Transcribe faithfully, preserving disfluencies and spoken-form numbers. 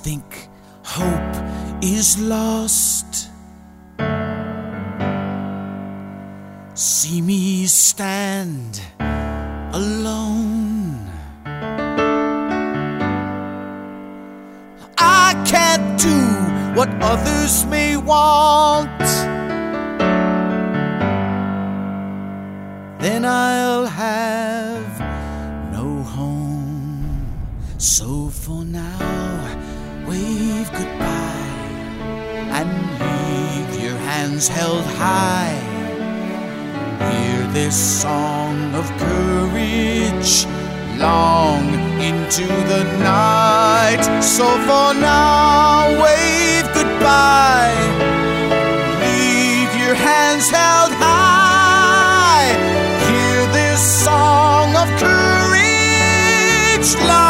think hope is lost. See me stand alone. I can't do what others may want. Then I'll have no home. So for now, wave goodbye and leave your hands held high. Hear this song of courage long into the night. So for now, wave goodbye. Leave your hands held high. Hear this song of courage long